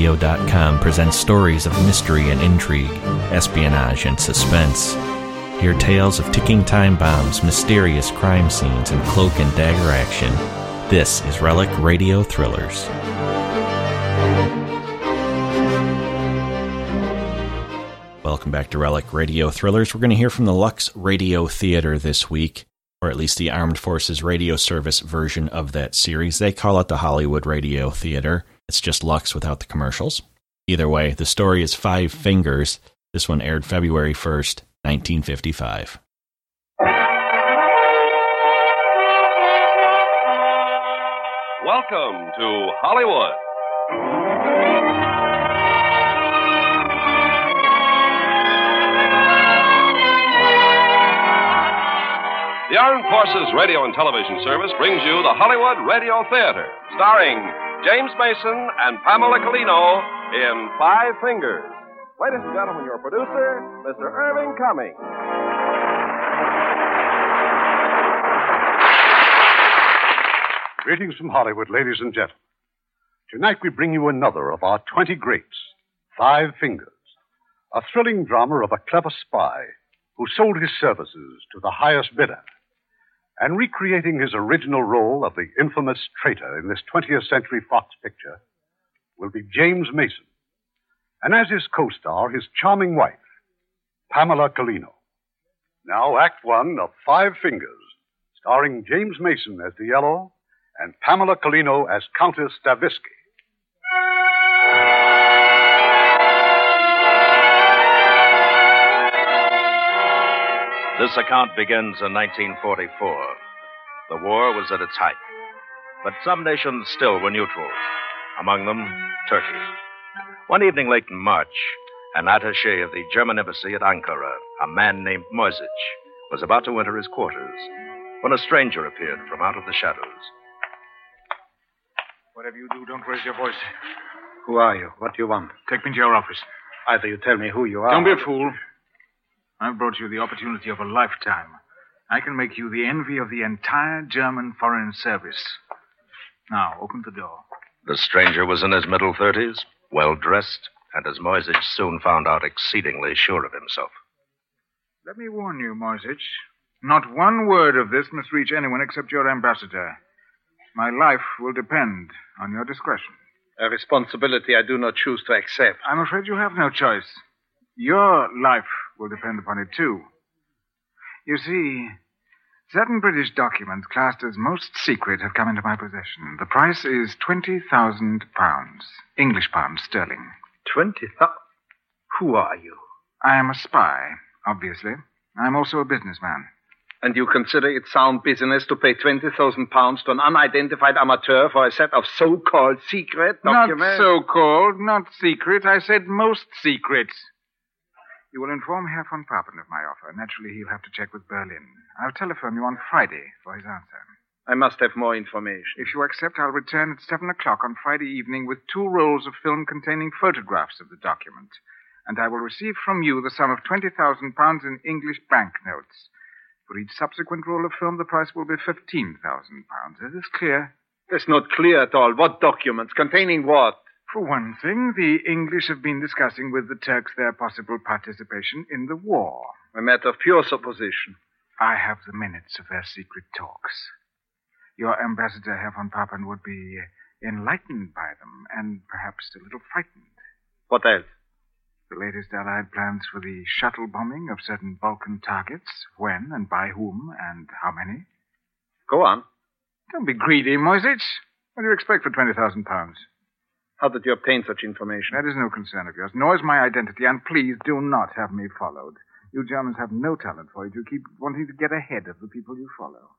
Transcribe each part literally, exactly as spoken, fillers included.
radio dot com presents stories of mystery and intrigue, espionage and suspense. Hear tales of ticking time bombs, mysterious crime scenes, and cloak and dagger action. This is Relic Radio Thrillers. Welcome back to Relic Radio Thrillers. We're going to hear from the Lux Radio Theater this week, or at least the Armed Forces Radio Service version of that series. They call it the Hollywood Radio Theater. It's just Lux without the commercials. Either way, the story is Five Fingers. This one aired February first, nineteen fifty-five. Welcome to Hollywood. The Armed Forces Radio and Television Service brings you the Hollywood Radio Theater, starring James Mason and Pamela Collino in Five Fingers. Ladies and gentlemen, your producer, Mister Irving Cummings. Greetings from Hollywood, ladies and gentlemen. Tonight we bring you another of our twenty greats, Five Fingers, a thrilling drama of a clever spy who sold his services to the highest bidder. And recreating his original role of the infamous traitor in this twentieth Century Fox picture will be James Mason. And as his co-star, his charming wife, Pamela Collino. Now, Act One of Five Fingers, starring James Mason as the Yellow and Pamela Collino as Countess Stavisky. This account begins in nineteen forty-four. The war was at its height. But some nations still were neutral. Among them, Turkey. One evening late in March, an attaché of the German embassy at Ankara, a man named Moisich, was about to enter his quarters when a stranger appeared from out of the shadows. Whatever you do, don't raise your voice. Who are you? What do you want? Take me to your office. Either you tell me who you are... Don't be a fool. I've brought you the opportunity of a lifetime. I can make you the envy of the entire German Foreign Service. Now, open the door. The stranger was in his middle thirties, well-dressed, and as Moisich soon found out, exceedingly sure of himself. Let me warn you, Moisich. Not one word of this must reach anyone except your ambassador. My life will depend on your discretion. A responsibility I do not choose to accept. I'm afraid you have no choice. Your life will depend upon it, too. You see, certain British documents classed as most secret have come into my possession. The price is twenty thousand pounds. English pounds sterling. Twenty thousand? Who are you? I am a spy, obviously. I'm also a businessman. And you consider it sound business to pay twenty thousand pounds to an unidentified amateur for a set of so-called secret documents? Not so-called, not secret. I said most secret. You will inform Herr von Papen of my offer. Naturally, he'll have to check with Berlin. I'll telephone you on Friday for his answer. I must have more information. If you accept, I'll return at seven o'clock on Friday evening with two rolls of film containing photographs of the document. And I will receive from you the sum of twenty thousand pounds in English banknotes. For each subsequent roll of film, the price will be fifteen thousand pounds. Is this clear? It's not clear at all. What documents? Containing what? For one thing, the English have been discussing with the Turks their possible participation in the war. A matter of pure supposition. I have the minutes of their secret talks. Your ambassador, Herr von Papen, would be enlightened by them and perhaps a little frightened. What else? The latest Allied plans for the shuttle bombing of certain Balkan targets, when and by whom and how many. Go on. Don't be greedy, Moisich. What do you expect for twenty thousand pounds? How did you obtain such information? That is no concern of yours, nor is my identity, and please do not have me followed. You Germans have no talent for it. You keep wanting to get ahead of the people you follow.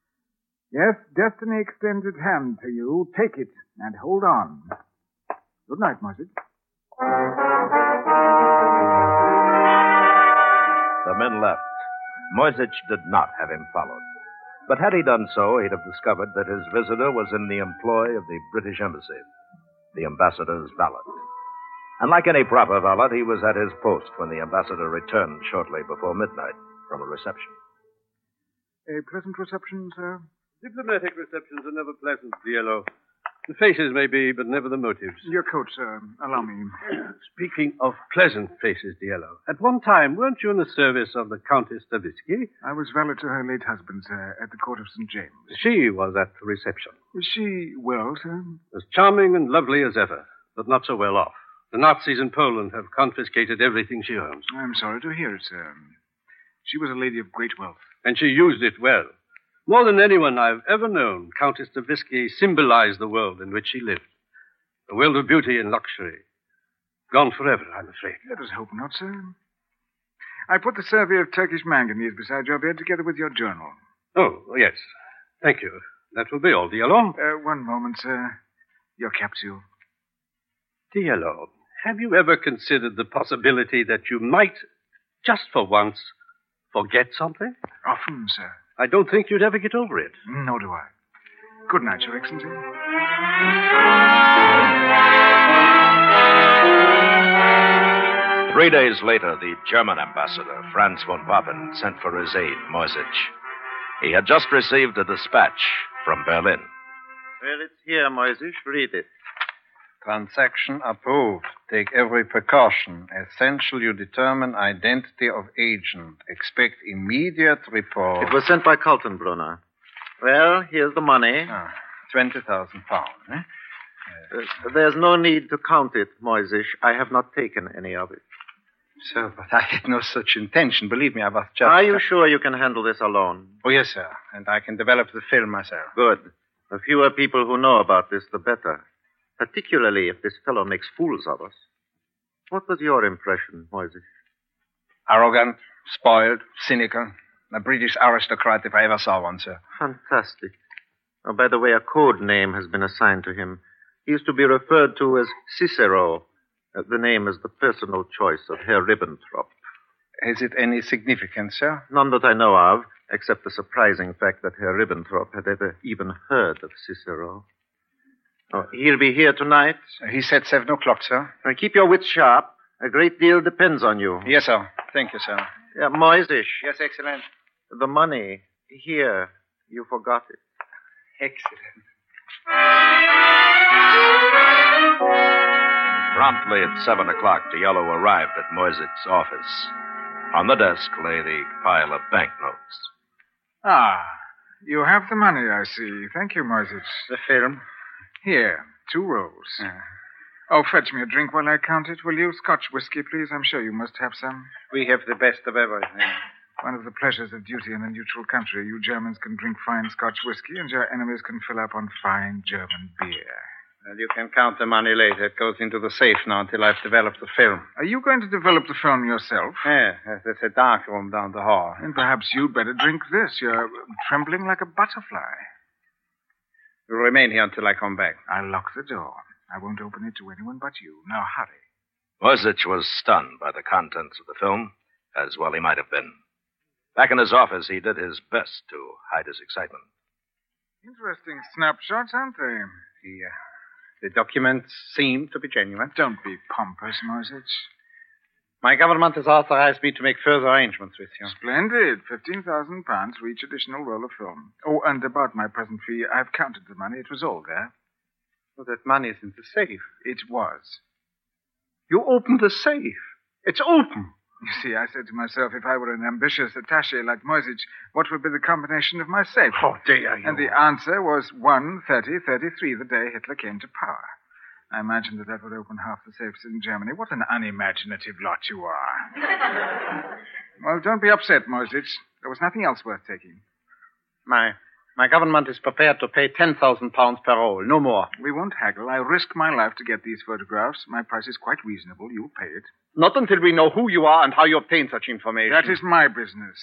Yes, destiny extends its hand to you. Take it, and hold on. Good night, Moisich. The men left. Moisich did not have him followed. But had he done so, he'd have discovered that his visitor was in the employ of the British Embassy, the ambassador's valet. And like any proper valet, he was at his post when the ambassador returned shortly before midnight from a reception. A pleasant reception, sir? Diplomatic receptions are never pleasant, Yellow. The faces may be, but never the motives. Your coat, sir. Allow me. Speaking of pleasant faces, Diallo, at one time, weren't you in the service of the Countess Stavisky? I was valet to her late husband, sir, at the court of Saint James. She was at the reception. Is she well, sir? As charming and lovely as ever, but not so well off. The Nazis in Poland have confiscated everything she owns. I'm sorry to hear it, sir. She was a lady of great wealth. And she used it well. More than anyone I've ever known, Countess Stavisky symbolized the world in which she lived. A world of beauty and luxury. Gone forever, I'm afraid. Let us hope not, sir. I put the survey of Turkish manganese beside your bed together with your journal. Oh, yes. Thank you. That will be all, Diallo. Uh, one moment, sir. Your capsule. Diallo, have you ever considered the possibility that you might, just for once, forget something? Often, sir. I don't think you'd ever get over it. Nor do I. Good night, Your Excellency. Three days later, the German ambassador, Franz von Papen, sent for his aide, Moisich. He had just received a dispatch from Berlin. Well, it's here, Moisich. Read it. Transaction approved. Take every precaution. Essential you determine identity of agent. Expect immediate report. It was sent by Kaltenbrunner. Well, here's the money. Ah, twenty thousand pounds, eh? Uh, there's no need to count it, Moisich. I have not taken any of it. Sir, but I had no such intention. Believe me, I was just... Are you sure you can handle this alone? Oh, yes, sir. And I can develop the film myself. Good. The fewer people who know about this, the better. Particularly if this fellow makes fools of us. What was your impression, Moisich? Arrogant, spoiled, cynical. A British aristocrat if I ever saw one, sir. Fantastic. Oh, by the way, a code name has been assigned to him. He used to be referred to as Cicero. Uh, the name is the personal choice of Herr Ribbentrop. Has it any significance, sir? None that I know of, except the surprising fact that Herr Ribbentrop had ever even heard of Cicero. Oh, he'll be here tonight. He said seven o'clock, sir. Uh, keep your wits sharp. A great deal depends on you. Yes, sir. Thank you, sir. Yeah, Moisich. Yes, excellent. The money. Here. You forgot it. Excellent. Promptly at seven o'clock, Diallo arrived at Moisich's office. On the desk lay the pile of banknotes. Ah, you have the money, I see. Thank you, Moisich. The film? Here, two rolls. Yeah. Oh, fetch me a drink while I count it, will you? Scotch whiskey, please. I'm sure you must have some. We have the best of everything. One of the pleasures of duty in a neutral country. You Germans can drink fine Scotch whiskey, and your enemies can fill up on fine German beer. Well, you can count the money later. It goes into the safe now until I've developed the film. Are you going to develop the film yourself? Yeah, there's a dark room down the hall. Then perhaps you'd better drink this. You're trembling like a butterfly. You'll remain here until I come back. I'll lock the door. I won't open it to anyone but you. Now, hurry. Moisich was stunned by the contents of the film, as well he might have been. Back in his office, he did his best to hide his excitement. Interesting snapshots, aren't they? The, uh, the documents seem to be genuine. Don't be pompous, Moisich. My government has authorized me to make further arrangements with you. Splendid. Fifteen thousand pounds for each additional roll of film. Oh, and about my present fee, I've counted the money. It was all there. Well, that money is in the safe. It was. You opened the safe. It's open. You see, I said to myself, if I were an ambitious attaché like Moisich, what would be the combination of my safe? How dare you? And the answer was one thirty thirty-three, the day Hitler came to power. I imagined that that would open half the safes in Germany. What an unimaginative lot you are. Well, don't be upset, Moisich. There was nothing else worth taking. My my government is prepared to pay ten thousand pounds per roll, no more. We won't haggle. I risk my life to get these photographs. My price is quite reasonable. You'll pay it. Not until we know who you are and how you obtain such information. That is my business.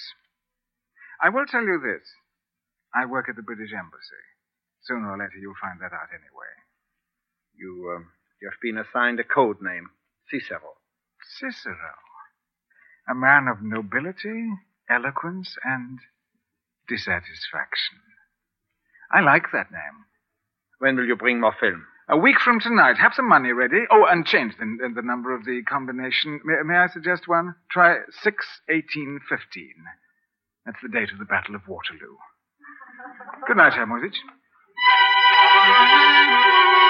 I will tell you this. I work at the British Embassy. Sooner or later, you'll find that out anyway. You, um, you have been assigned a code name, Cicero. Cicero. A man of nobility, eloquence, and dissatisfaction. I like that name. When will you bring more film? A week from tonight. Have some money ready. Oh, and change the, the number of the combination. May, may I suggest one? Try six eighteen fifteen. That's the date of the Battle of Waterloo. Good night, Herr Moisich.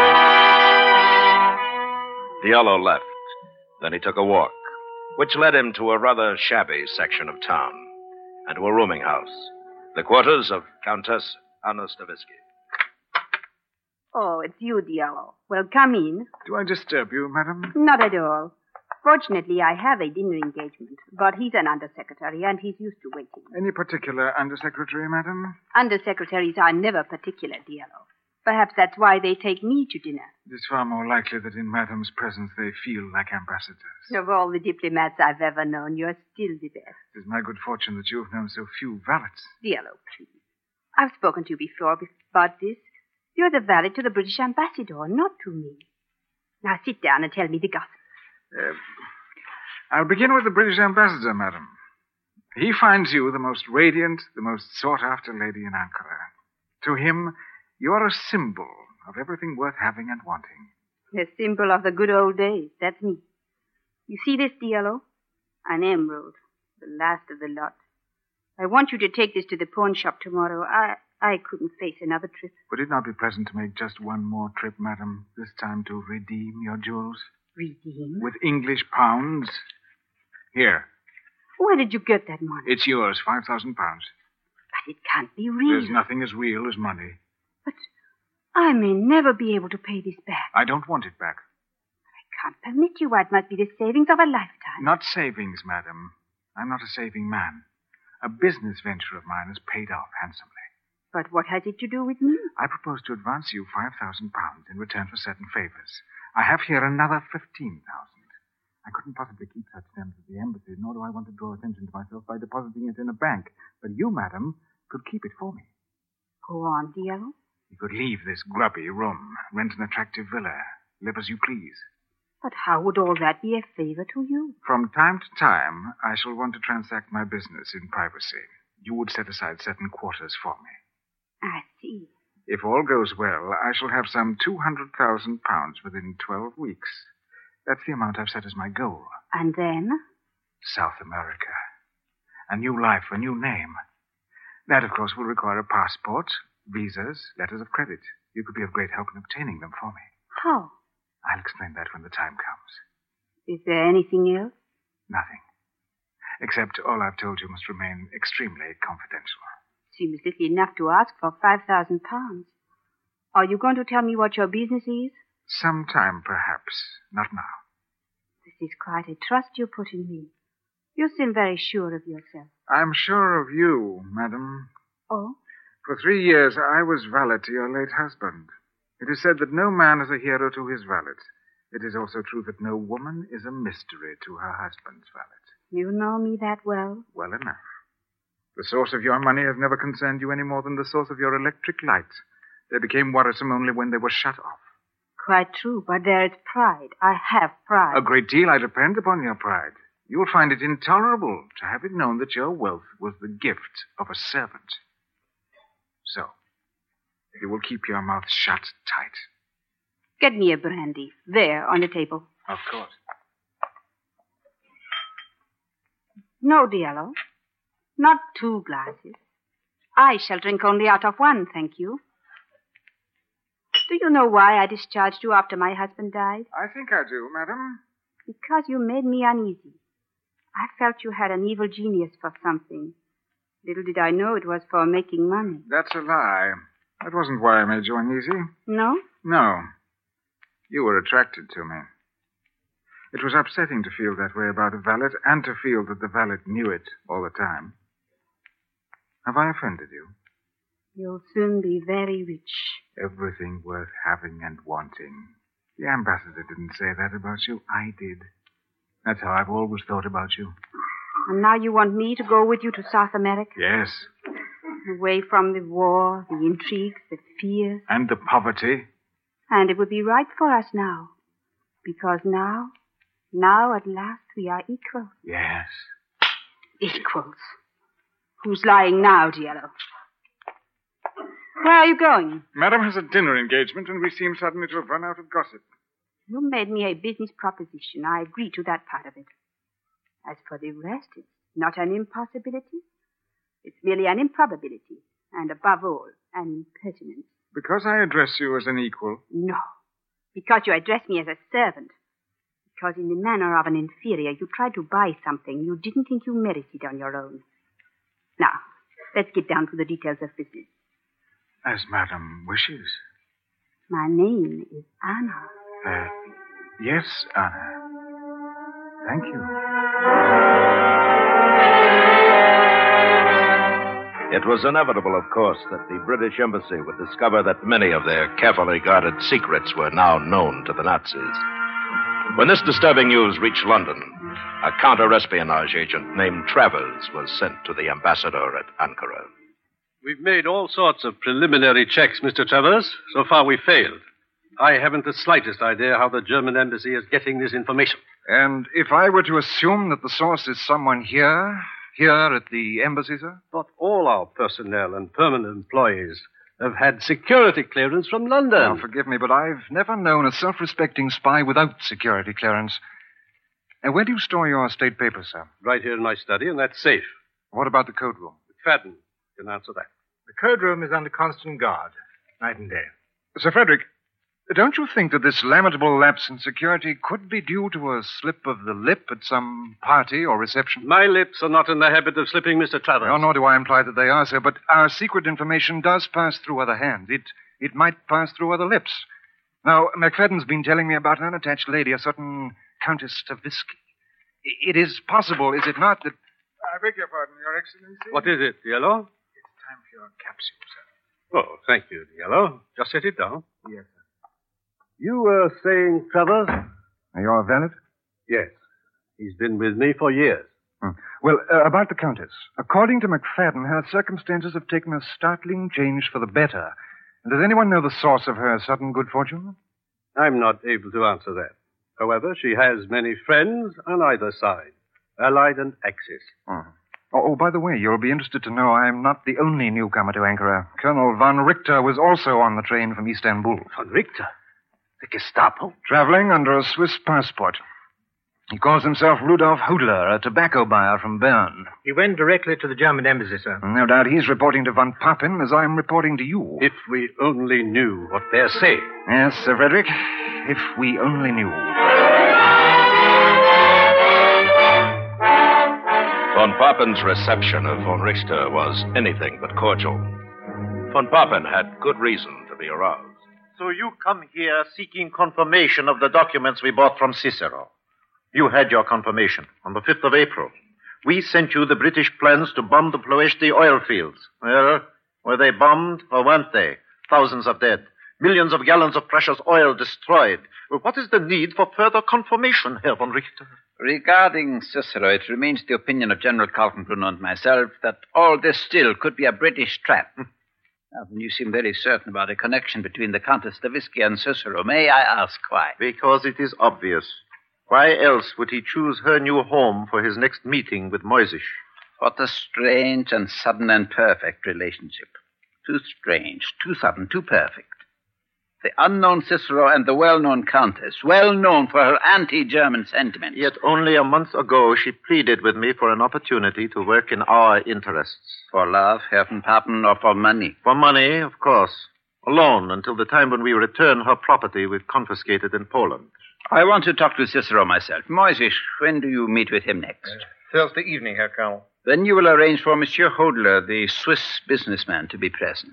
Diallo left. Then he took a walk, which led him to a rather shabby section of town and to a rooming house, the quarters of Countess Anna Stavisky. Oh, it's you, Diallo. Well, come in. Do I disturb you, madam? Not at all. Fortunately, I have a dinner engagement, but he's an undersecretary, and he's used to waiting. Any particular undersecretary, madam? Undersecretaries are never particular, Diallo. Perhaps that's why they take me to dinner. It is far more likely that in madam's presence they feel like ambassadors. Of all the diplomats I've ever known, you're still the best. It is my good fortune that you have known so few valets. Diallo, please. I've spoken to you before about this. You're the valet to the British ambassador, not to me. Now sit down and tell me the gossip. Uh, I'll begin with the British ambassador, madam. He finds you the most radiant, the most sought-after lady in Ankara. To him, you're a symbol of everything worth having and wanting. A symbol of the good old days. That's me. You see this, Diallo? An emerald. The last of the lot. I want you to take this to the pawn shop tomorrow. I I couldn't face another trip. Would it not be pleasant to make just one more trip, madam, this time to redeem your jewels? Redeem? With English pounds? Here. Where did you get that money? It's yours, five thousand pounds. But it can't be real. There's nothing as real as money. But I may never be able to pay this back. I don't want it back. I can't permit you. It must be the savings of a lifetime. Not savings, madam. I'm not a saving man. A business venture of mine has paid off handsomely. But what has it to do with me? I propose to advance you five thousand pounds in return for certain favors. I have here another fifteen thousand. I couldn't possibly keep such sums at the embassy, nor do I want to draw attention to myself by depositing it in a bank. But you, madam, could keep it for me. Go on, Diallo. You could leave this grubby room, rent an attractive villa, live as you please. But how would all that be a favor to you? From time to time, I shall want to transact my business in privacy. You would set aside certain quarters for me. I see. If all goes well, I shall have some two hundred thousand pounds within twelve weeks. That's the amount I've set as my goal. And then? South America. A new life, a new name. That, of course, will require a passport, visas, letters of credit. You could be of great help in obtaining them for me. How? I'll explain that when the time comes. Is there anything else? Nothing. Except all I've told you must remain extremely confidential. Seems little enough to ask for five thousand pounds. Are you going to tell me what your business is? Sometime, perhaps. Not now. This is quite a trust you put in me. You seem very sure of yourself. I'm sure of you, madam. Oh? For three years, I was valet to your late husband. It is said that no man is a hero to his valet. It is also true that no woman is a mystery to her husband's valet. You know me that well? Well enough. The source of your money has never concerned you any more than the source of your electric lights. They became worrisome only when they were shut off. Quite true, but there is pride. I have pride. A great deal I depend upon your pride. You'll find it intolerable to have it known that your wealth was the gift of a servant. So, you will keep your mouth shut tight. Get me a brandy. There, on the table. Of course. No, Diallo. Not two glasses. I shall drink only out of one, thank you. Do you know why I discharged you after my husband died? I think I do, madam. Because you made me uneasy. I felt you had an evil genius for something. Little did I know it was for making money. That's a lie. That wasn't why I made you uneasy. No? No. You were attracted to me. It was upsetting to feel that way about a valet, and to feel that the valet knew it all the time. Have I offended you? You'll soon be very rich. Everything worth having and wanting. The ambassador didn't say that about you. I did. That's how I've always thought about you. And now you want me to go with you to South America? Yes. Away from the war, the intrigues, the fears. And the poverty. And it would be right for us now. Because now, now at last we are equal. Yes. Equals. Who's lying now, Diallo? Where are you going? Madam has a dinner engagement, and we seem suddenly to have run out of gossip. You made me a business proposition. I agree to that part of it. As for the rest, it's not an impossibility. It's merely an improbability. And above all, an impertinence. Because I address you as an equal? No. Because you address me as a servant. Because in the manner of an inferior, you tried to buy something you didn't think you merited on your own. Now, let's get down to the details of business. As Madam wishes. My name is Anna. Uh, yes, Anna. Thank you. It was inevitable, of course, that the British Embassy would discover that many of their carefully guarded secrets were now known to the Nazis. When this disturbing news reached London, a counter-espionage agent named Travers was sent to the ambassador at Ankara. We've made all sorts of preliminary checks, Mister Travers. So far, we failed. I haven't the slightest idea how the German embassy is getting this information. And if I were to assume that the source is someone here, here at the embassy, sir? But all our personnel and permanent employees have had security clearance from London. Now, forgive me, but I've never known a self-respecting spy without security clearance. And where do you store your state papers, sir? Right here in my study, and that's safe. What about the code room? McFadden can answer that. The code room is under constant guard, night and day. Sir Frederick, don't you think that this lamentable lapse in security could be due to a slip of the lip at some party or reception? My lips are not in the habit of slipping, Mister Travers. No, nor do I imply that they are, sir, but our secret information does pass through other hands. It it might pass through other lips. Now, McFadden's been telling me about an unattached lady, a certain Countess Stavisky. It is possible, is it not, that... I beg your pardon, Your Excellency. What is it, Yellow? It's time for your capsule, sir. Oh, thank you, Yellow. Just set it down. Yes, sir. You were saying, Travers? Are you a valet? Yes. He's been with me for years. Hmm. Well, uh, about the Countess. According to McFadden, her circumstances have taken a startling change for the better. And does anyone know the source of her sudden good fortune? I'm not able to answer that. However, she has many friends on either side, Allied and Axis. Oh. Oh, oh, by the way, you'll be interested to know I'm not the only newcomer to Ankara. Colonel von Richter was also on the train from Istanbul. Von Richter? The Gestapo? Traveling under a Swiss passport. He calls himself Rudolf Hodler, a tobacco buyer from Bern. He went directly to the German embassy, sir. No doubt he's reporting to von Papen as I'm reporting to you. If we only knew what they're saying. Yes, Sir Frederick. If we only knew. Von Papen's reception of von Richter was anything but cordial. Von Papen had good reason to be aroused. So you come here seeking confirmation of the documents we bought from Cicero. You had your confirmation on the fifth of April. We sent you the British plans to bomb the Ploeshti oil fields. Well, were they bombed or weren't they? Thousands of dead. Millions of gallons of precious oil destroyed. What is the need for further confirmation, Herr von Richter? Regarding Cicero, it remains the opinion of General Kaltenbrunner and myself that all this still could be a British trap. Now, you seem very certain about a connection between the Countess Stavisky and Cicero. May I ask why? Because it is obvious. Why else would he choose her new home for his next meeting with Moisich? What a strange and sudden and perfect relationship. Too strange, too sudden, too perfect. The unknown Cicero and the well-known Countess, well-known for her anti-German sentiments. Yet only a month ago she pleaded with me for an opportunity to work in our interests. For love, Herr von Papen, or for money? For money, of course. Alone until the time when we return her property we've confiscated in Poland. I want to talk to Cicero myself. Moisich, when do you meet with him next? Uh, Thursday evening, Herr Colonel. Then you will arrange for Monsieur Hodler, the Swiss businessman, to be present.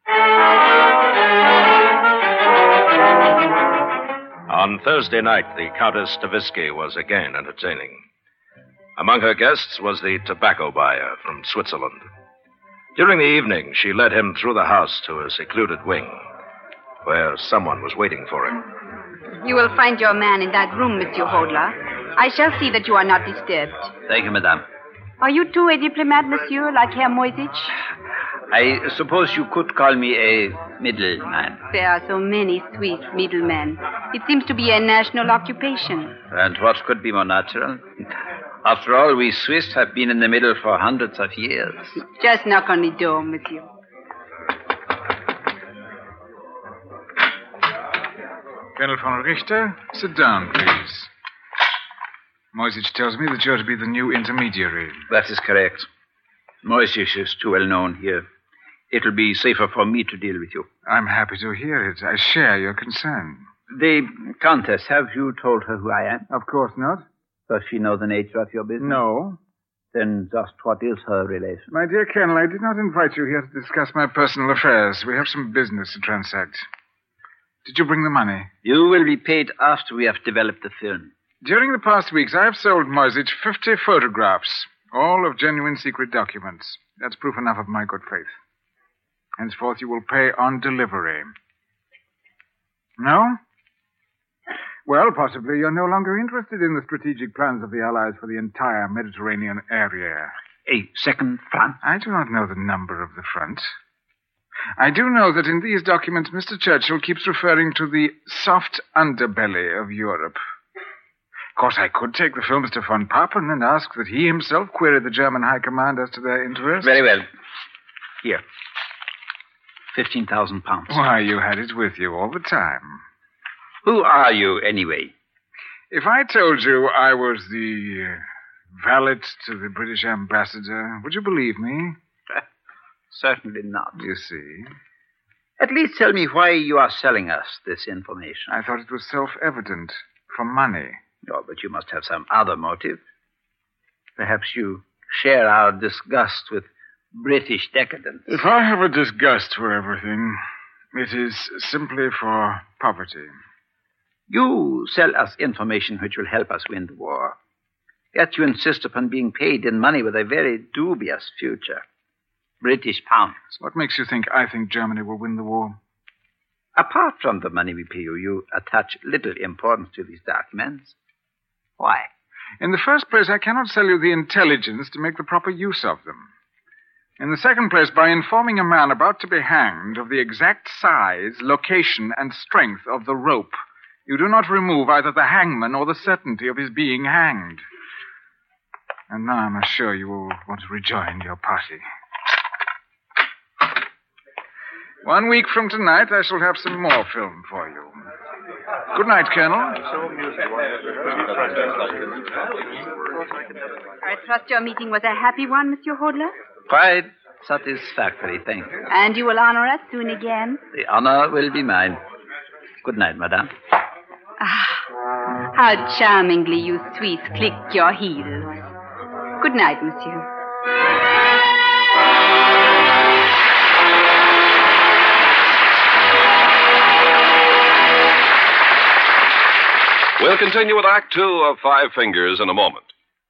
On Thursday night, the Countess Stavisky was again entertaining. Among her guests was the tobacco buyer from Switzerland. During the evening, she led him through the house to a secluded wing, where someone was waiting for him. You will find your man in that room, Monsieur Hodler. I shall see that you are not disturbed. Thank you, madame. Are you too a diplomat, monsieur, like Herr Moisich? I suppose you could call me a middleman. There are so many Swiss middlemen. It seems to be a national occupation. And what could be more natural? After all, we Swiss have been in the middle for hundreds of years. Just knock on the door, monsieur. Colonel von Richter, sit down, please. Moisich tells me that you're to be the new intermediary. That is correct. Moisich is too well known here. It'll be safer for me to deal with you. I'm happy to hear it. I share your concern. The Countess, have you told her who I am? Of course not. Does she know the nature of your business? No. Then just what is her relation? My dear Colonel, I did not invite you here to discuss my personal affairs. We have some business to transact. Did you bring the money? You will be paid after we have developed the film. During the past weeks, I have sold Moisich fifty photographs, all of genuine secret documents. That's proof enough of my good faith. Henceforth, you will pay on delivery. No? Well, possibly you're no longer interested in the strategic plans of the Allies for the entire Mediterranean area. A second front? I do not know the number of the front. I do know that in these documents, Mister Churchill keeps referring to the soft underbelly of Europe. Of course, I could take the films to von Papen and ask that he himself query the German High Command as to their interest. Very well. Here. Fifteen thousand pounds. Why, you had it with you all the time. Who are you, anyway? If I told you I was the uh, valet to the British ambassador, would you believe me? Certainly not. You see. At least tell me why you are selling us this information. I thought it was self-evident. For money. Oh, but you must have some other motive. Perhaps you share our disgust with British decadence. If I have a disgust for everything, it is simply for poverty. You sell us information which will help us win the war. Yet you insist upon being paid in money with a very dubious future. British pounds. What makes you think I think Germany will win the war? Apart from the money we pay you, you attach little importance to these documents. Why? In the first place, I cannot sell you the intelligence to make the proper use of them. In the second place, by informing a man about to be hanged of the exact size, location, and strength of the rope, you do not remove either the hangman or the certainty of his being hanged. And now I'm sure you will want to rejoin your party. One week from tonight, I shall have some more film for you. Good night, Colonel. I trust your meeting was a happy one, Monsieur Hodler? Quite satisfactory, thank you. And you will honor us soon again? The honor will be mine. Good night, madame. Ah, how charmingly you Swiss click your heels. Good night, monsieur. We'll continue with Act Two of Five Fingers in a moment.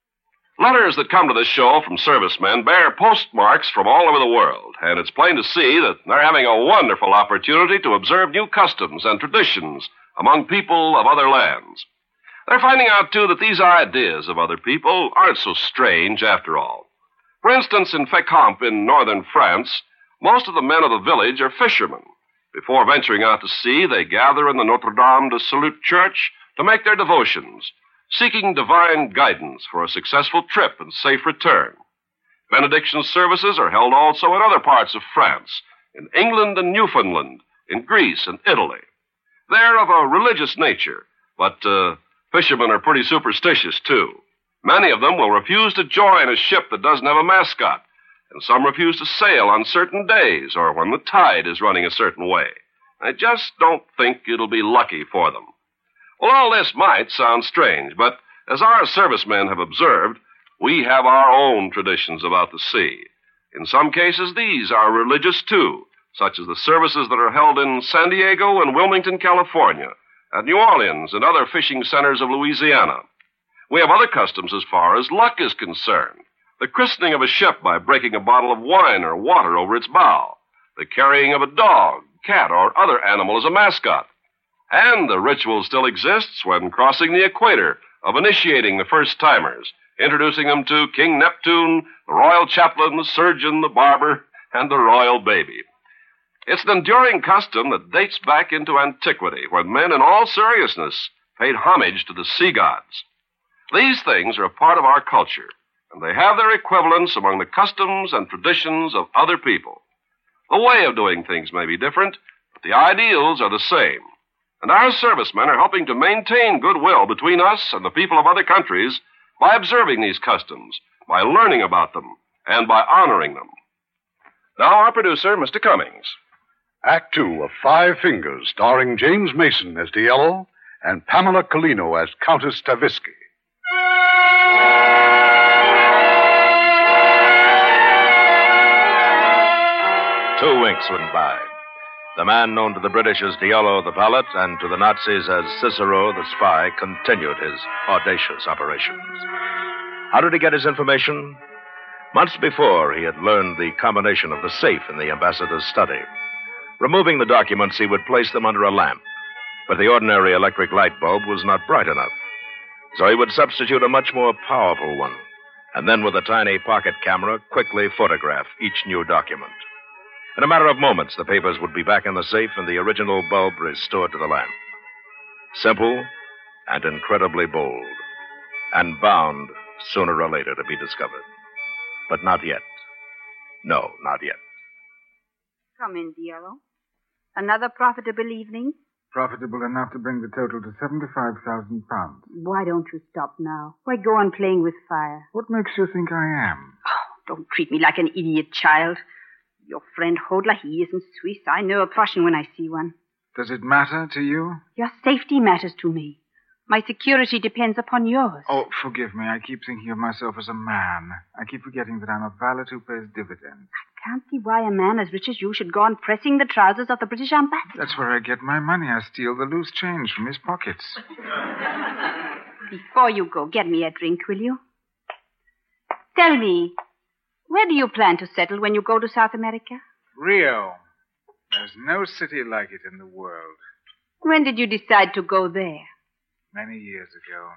Letters that come to this show from servicemen bear postmarks from all over the world, and it's plain to see that they're having a wonderful opportunity to observe new customs and traditions among people of other lands. They're finding out, too, that these ideas of other people aren't so strange after all. For instance, in Fécamp in northern France, most of the men of the village are fishermen. Before venturing out to sea, they gather in the Notre-Dame de Salute Church to make their devotions, seeking divine guidance for a successful trip and safe return. Benediction services are held also in other parts of France, in England and Newfoundland, in Greece and Italy. They're of a religious nature, but uh, fishermen are pretty superstitious, too. Many of them will refuse to join a ship that doesn't have a mascot, and some refuse to sail on certain days or when the tide is running a certain way. I just don't think it'll be lucky for them. Well, all this might sound strange, but as our servicemen have observed, we have our own traditions about the sea. In some cases, these are religious, too, such as the services that are held in San Diego and Wilmington, California, at New Orleans and other fishing centers of Louisiana. We have other customs as far as luck is concerned. The christening of a ship by breaking a bottle of wine or water over its bow. The carrying of a dog, cat, or other animal as a mascot. And the ritual still exists when crossing the equator of initiating the first-timers, introducing them to King Neptune, the royal chaplain, the surgeon, the barber, and the royal baby. It's an enduring custom that dates back into antiquity, when men in all seriousness paid homage to the sea gods. These things are a part of our culture, and they have their equivalents among the customs and traditions of other people. The way of doing things may be different, but the ideals are the same. And our servicemen are helping to maintain goodwill between us and the people of other countries by observing these customs, by learning about them, and by honoring them. Now, our producer, Mister Cummings. Act two of Five Fingers, starring James Mason as Diallo and Pamela Colino as Countess Stavisky. Two winks went by. The man known to the British as Diallo the valet and to the Nazis as Cicero the spy continued his audacious operations. How did he get his information? Months before, he had learned the combination of the safe in the ambassador's study. Removing the documents, he would place them under a lamp. But the ordinary electric light bulb was not bright enough. So he would substitute a much more powerful one, and then with a tiny pocket camera, quickly photograph each new document. In a matter of moments, the papers would be back in the safe and the original bulb restored to the lamp. Simple and incredibly bold, and bound sooner or later to be discovered. But not yet. No, not yet. Come in, Diallo. Another profitable evening? Profitable enough to bring the total to seventy-five thousand pounds. Why don't you stop now? Why go on playing with fire? What makes you think I am? Oh, don't treat me like an idiot child. Your friend Hodler, he isn't Swiss. I know a Prussian when I see one. Does it matter to you? Your safety matters to me. My security depends upon yours. Oh, forgive me. I keep thinking of myself as a man. I keep forgetting that I'm a valet who pays dividends. I can't see why a man as rich as you should go on pressing the trousers of the British ambassador. That's where I get my money. I steal the loose change from his pockets. Before you go, get me a drink, will you? Tell me, where do you plan to settle when you go to South America? Rio. There's no city like it in the world. When did you decide to go there? Many years ago.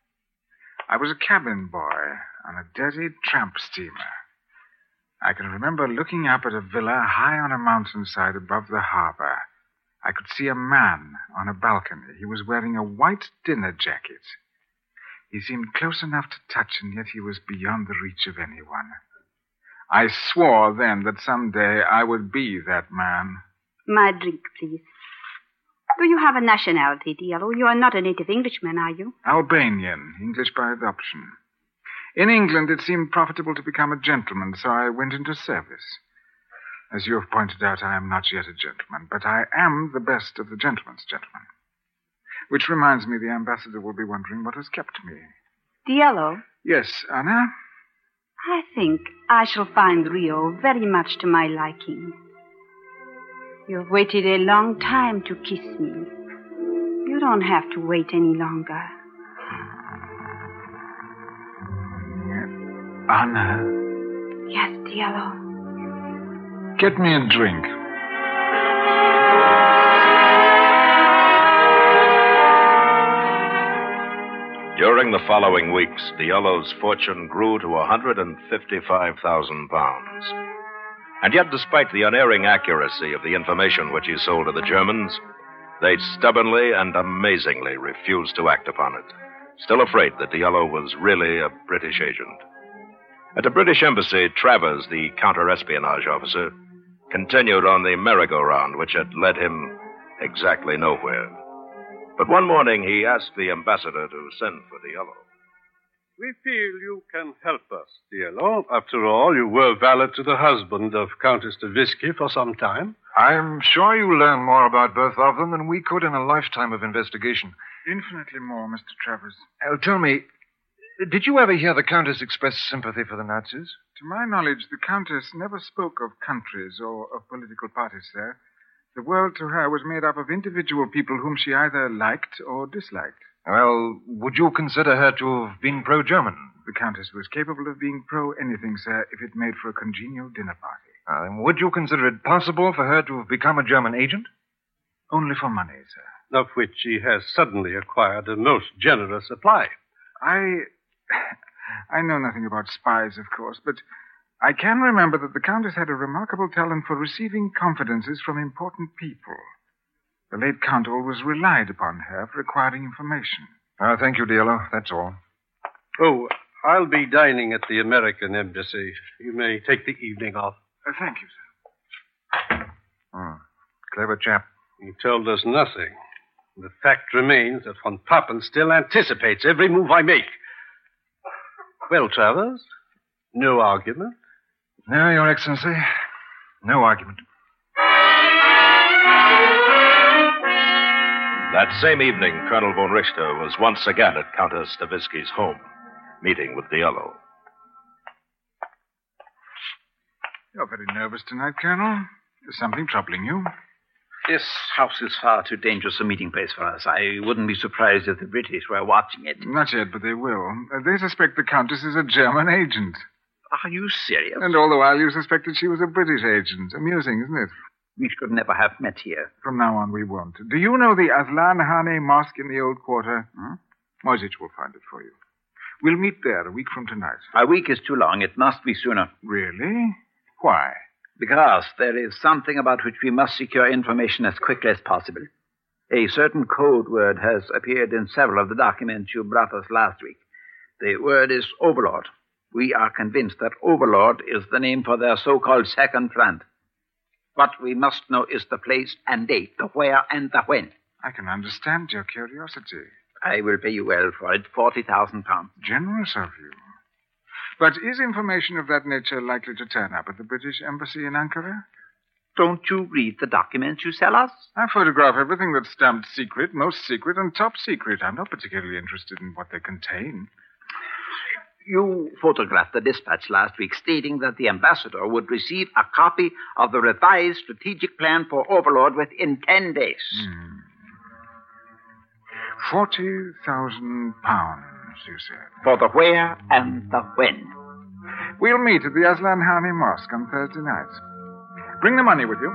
I was a cabin boy on a dirty tramp steamer. I can remember looking up at a villa high on a mountainside above the harbor. I could see a man on a balcony. He was wearing a white dinner jacket. He seemed close enough to touch, and yet he was beyond the reach of anyone. I swore then that someday I would be that man. My drink, please. Do you have a nationality, Diallo? You are not a native Englishman, are you? Albanian, English by adoption. In England, it seemed profitable to become a gentleman, so I went into service. As you have pointed out, I am not yet a gentleman, but I am the best of the gentleman's gentlemen. Which reminds me, the ambassador will be wondering what has kept me. Diallo? Yes, Anna? I think I shall find Rio very much to my liking. You've waited a long time to kiss me. You don't have to wait any longer. Anna? Yes, Diallo. Get me a drink. During the following weeks, Diallo's fortune grew to one hundred fifty-five thousand pounds. And yet, despite the unerring accuracy of the information which he sold to the Germans, they stubbornly and amazingly refused to act upon it, still afraid that Diallo was really a British agent. At the British Embassy, Travers, the counter-espionage officer, continued on the merry-go-round which had led him exactly nowhere. But one morning he asked the ambassador to send for Diallo. We feel you can help us, Diallo. After all, you were valet to the husband of Countess Stavisky for some time. I'm sure you learn more about both of them than we could in a lifetime of investigation. Infinitely more, Mister Travers. Uh, tell me, did you ever hear the Countess express sympathy for the Nazis? To my knowledge, the Countess never spoke of countries or of political parties, sir. The world to her was made up of individual people whom she either liked or disliked. Well, would you consider her to have been pro-German? The Countess was capable of being pro-anything, sir, if it made for a congenial dinner party. Uh, then would you consider it possible for her to have become a German agent? Only for money, sir. Of which she has suddenly acquired a most generous supply. I... I know nothing about spies, of course, but I can remember that the Countess had a remarkable talent for receiving confidences from important people. The late Count always relied upon her for acquiring information. Oh, thank you, Diallo. That's all. Oh, I'll be dining at the American Embassy. You may take the evening off. Uh, thank you, sir. Hmm. Clever chap. He told us nothing. The fact remains that von Papen still anticipates every move I make. Well, Travers, no argument? No, Your Excellency. No argument. That same evening, Colonel von Richter was once again at Countess Stavisky's home, meeting with Diallo. You're very nervous tonight, Colonel. Is something troubling you? This house is far too dangerous a meeting place for us. I wouldn't be surprised if the British were watching it. Not yet, but they will. Uh, they suspect the Countess is a German agent. Are you serious? And all the while you suspected she was a British agent. Amusing, isn't it? We should never have met here. From now on, we won't. Do you know the Aslan Hane Mosque in the Old Quarter? Hmm? Mojich will find it for you. We'll meet there a week from tonight. A week is too long. It must be sooner. Really? Why? Because there is something about which we must secure information as quickly as possible. A certain code word has appeared in several of the documents you brought us last week. The word is Overlord. We are convinced that Overlord is the name for their so-called second front. What we must know is the place and date, the where and the when. I can understand your curiosity. I will pay you well for it, forty thousand pounds. Generous of you. But is information of that nature likely to turn up at the British Embassy in Ankara? Don't you read the documents you sell us? I photograph everything that's stamped secret, most secret, and top secret. I'm not particularly interested in what they contain. You photographed the dispatch last week stating that the ambassador would receive a copy of the revised strategic plan for Overlord within ten days. Hmm. Forty thousand pounds, you said. For the where and the when. We'll meet at the Aslan Hane Mosque on Thursday night. Bring the money with you.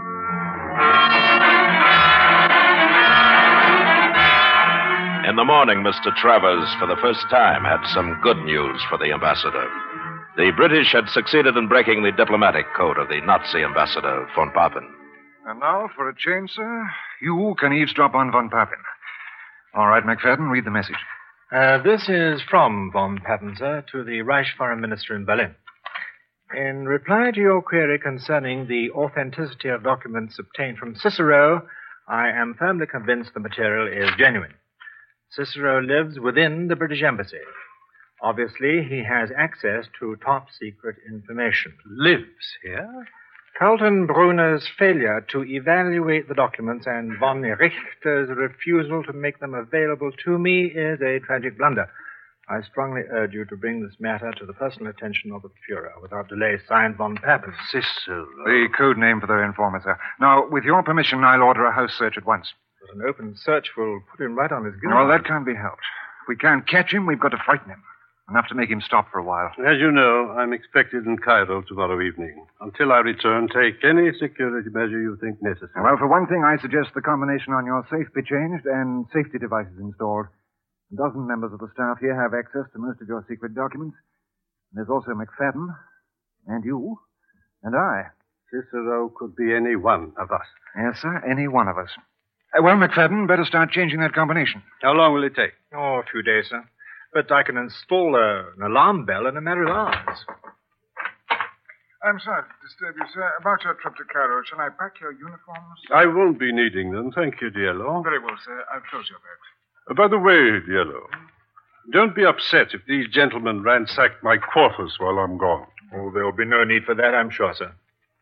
In the morning, Mister Travers, for the first time, had some good news for the ambassador. The British had succeeded in breaking the diplomatic code of the Nazi ambassador, von Papen. And now, for a change, sir, you can eavesdrop on von Papen. All right, McFadden, read the message. Uh, this is from von Papen, sir, to the Reich Foreign Minister in Berlin. In reply to your query concerning the authenticity of documents obtained from Cicero, I am firmly convinced the material is genuine. Cicero lives within the British Embassy. Obviously, he has access to top-secret information. Lives here? Kaltenbrunner's failure to evaluate the documents and von Richter's refusal to make them available to me is a tragic blunder. I strongly urge you to bring this matter to the personal attention of the Fuhrer. Without delay, signed, von Papen. Cicero. The code name for their informer, sir. Now, with your permission, I'll order a house search at once. But an open search will put him right on his guard. Well, that can't be helped. If we can't catch him, we've got to frighten him. Enough to make him stop for a while. As you know, I'm expected in Cairo tomorrow evening. Until I return, take any security measure you think necessary. Well, for one thing, I suggest the combination on your safe be changed and safety devices installed. A dozen members of the staff here have access to most of your secret documents. There's also McFadden, and you, and I. Cicero could be any one of us. Yes, sir, any one of us. Uh, well, McFadden, better start changing that combination. How long will it take? Oh, a few days, sir. But I can install a, an alarm bell in a matter of hours. I'm sorry to disturb you, sir. About your trip to Cairo, shall I pack your uniforms? I won't be needing them, thank you, Diallo. Very well, sir. I'll close your bags. Uh, by the way, Diallo, don't be upset if these gentlemen ransack my quarters while I'm gone. Oh, there'll be no need for that, I'm sure, sir.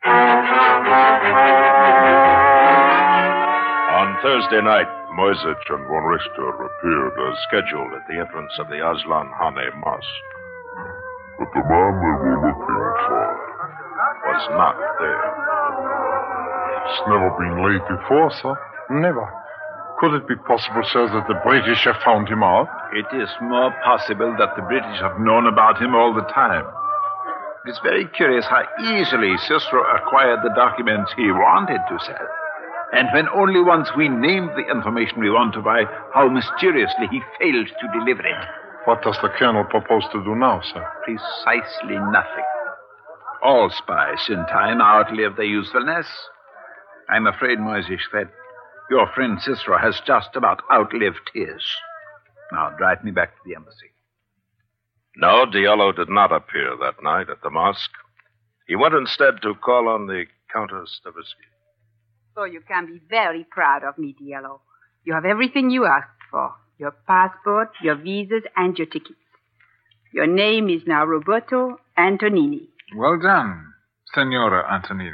On Thursday night, Moisich and von Richter appeared as scheduled at the entrance of the Aslan Hane Mosque. But the man they were looking for was not there. It's never been late before, sir. Never. Could it be possible, sir, that the British have found him out? It is more possible that the British have known about him all the time. It's very curious how easily Cicero acquired the documents he wanted to sell. And when only once we named the information we want to buy, how mysteriously he failed to deliver it. What does the colonel propose to do now, sir? Precisely nothing. All spies in time outlive their usefulness. I'm afraid, Moisich, that your friend Cicero has just about outlived his. Now, drive me back to the embassy. No, Diallo did not appear that night at the mosque. He went instead to call on the Countess Stavisky. So you can be very proud of me, Diallo. You have everything you asked for. Your passport, your visas, and your tickets. Your name is now Roberto Antonini. Well done, Signora Antonini.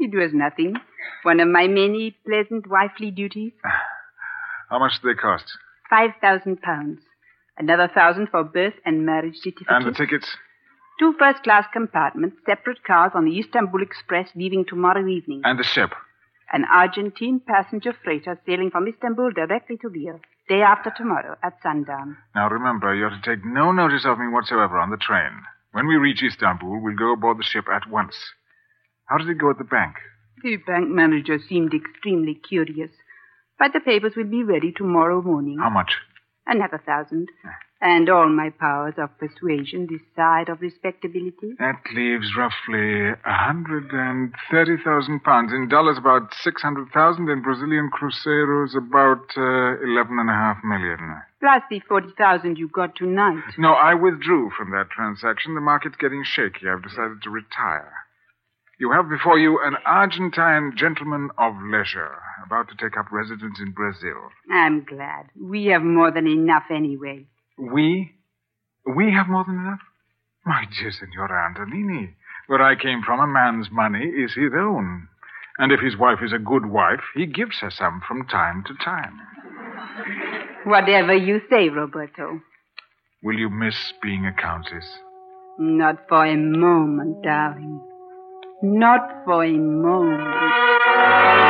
It was nothing. One of my many pleasant wifely duties. How much do they cost? Five thousand pounds. Another thousand for birth and marriage certificates. And the tickets? Two first-class compartments, separate cars on the Istanbul Express leaving tomorrow evening. And the ship? An Argentine passenger freighter sailing from Istanbul directly to Rio. Day after tomorrow at sundown. Now remember, you're to take no notice of me whatsoever on the train. When we reach Istanbul, we'll go aboard the ship at once. How did it go at the bank? The bank manager seemed extremely curious. But the papers will be ready tomorrow morning. How much? Another thousand. And all my powers of persuasion this side of respectability. That leaves roughly a hundred and thirty thousand pounds. In dollars, about six hundred thousand. In Brazilian cruzeros, about uh, eleven and a half million. Plus the forty thousand you got tonight. No, I withdrew from that transaction. The market's getting shaky. I've decided to retire. You have before you an Argentine gentleman of leisure, about to take up residence in Brazil. I'm glad. We have more than enough anyway. We? We have more than enough? My dear Signora Antonini, where I came from, a man's money is his own. And if his wife is a good wife, he gives her some from time to time. Whatever you say, Roberto. Will you miss being a countess? Not for a moment, darling. Not for a moment.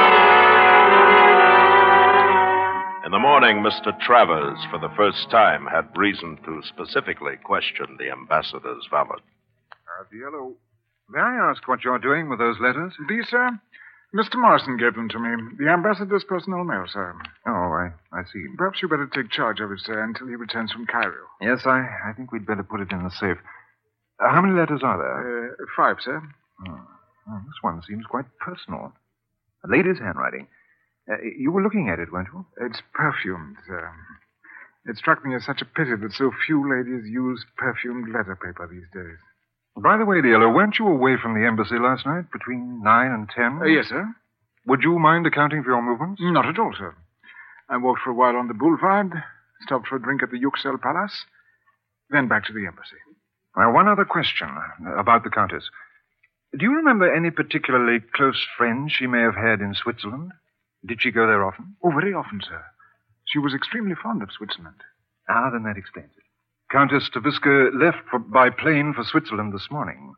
In the morning, Mister Travers, for the first time, had reason to specifically question the ambassador's valet. Uh, Diallo, may I ask what you're doing with those letters? These, sir? Mister Morrison gave them to me. The ambassador's personal mail, sir. Oh, I, I see. Perhaps you better take charge of it, sir, until he returns from Cairo. Yes, I, I think we'd better put it in the safe. Uh, how many letters are there? Uh, five, sir. Oh. Oh, this one seems quite personal. A lady's handwriting. Uh, you were looking at it, weren't you? It's perfumed, sir. It struck me as such a pity that so few ladies use perfumed letter paper these days. By the way, Diallo, weren't you away from the embassy last night between nine and ten? Uh, yes, sir. Would you mind accounting for your movements? Not at all, sir. I walked for a while on the boulevard, stopped for a drink at the Yuxel Palace, then back to the embassy. Now, one other question about the Countess. Do you remember any particularly close friends she may have had in Switzerland? Did she go there often? Oh, very often, sir. She was extremely fond of Switzerland. Ah, then that explains it. Countess Stavisca left for, by plane for Switzerland this morning.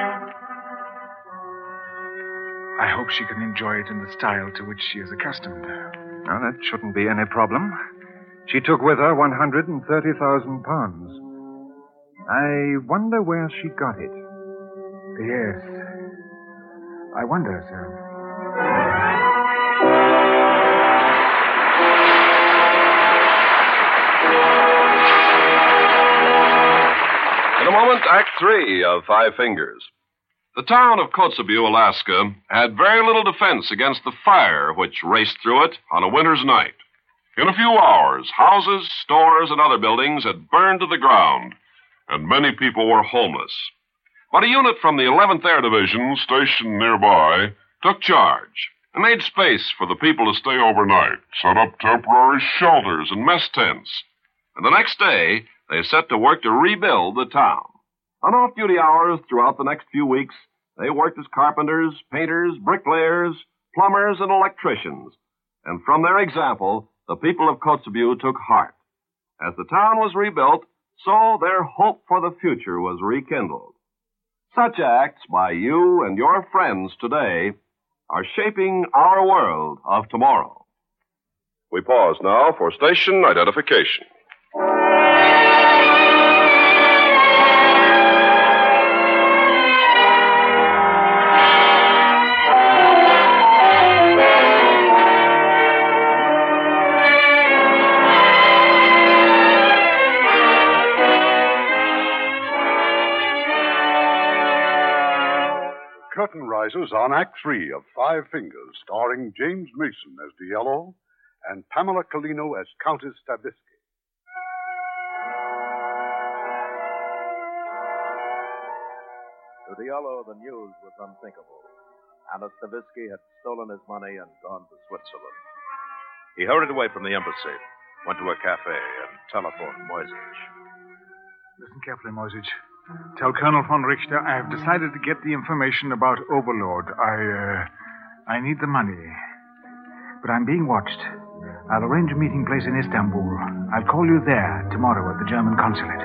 I hope she can enjoy it in the style to which she is accustomed. Now, that shouldn't be any problem. She took with her one hundred thirty thousand pounds. I wonder where she got it. Yes. I wonder, sir. In a moment, Act Three of Five Fingers. The town of Kotzebue, Alaska, had very little defense against the fire which raced through it on a winter's night. In a few hours, houses, stores, and other buildings had burned to the ground, and many people were homeless. But a unit from the eleventh Air Division, stationed nearby, took charge and made space for the people to stay overnight, set up temporary shelters and mess tents. And the next day, they set to work to rebuild the town. On off-duty hours throughout the next few weeks, they worked as carpenters, painters, bricklayers, plumbers, and electricians. And from their example, the people of Kotzebue took heart. As the town was rebuilt, so their hope for the future was rekindled. Such acts by you and your friends today are shaping our world of tomorrow. We pause now for station identification. Curtain rises on Act Three of Five Fingers, starring James Mason as Diallo and Pamela Colino as Countess Stavisky. To Diallo, the news was unthinkable. Anna Stavisky had stolen his money and gone to Switzerland. He hurried away from the embassy, went to a cafe, and telephoned Moisich. Listen carefully, Moisich. Tell Colonel von Richter I have decided to get the information about Overlord. I, uh, I need the money. But I'm being watched. I'll arrange a meeting place in Istanbul. I'll call you there tomorrow at the German consulate.